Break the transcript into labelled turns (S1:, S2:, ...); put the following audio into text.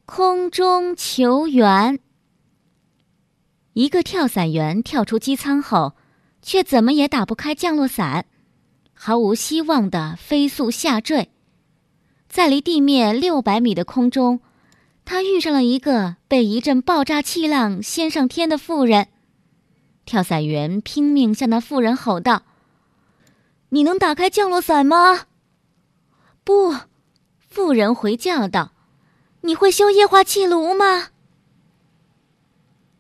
S1: 空中求援。一个跳伞员跳出机舱后，却怎么也打不开降落伞，毫无希望地飞速下坠。在离地面600米的空中，他遇上了一个被一阵爆炸气浪掀上天的妇人。跳伞员拼命向那妇人吼道：“你能打开降落伞吗？”“不。”妇人回叫道，“你会修液化气炉吗？”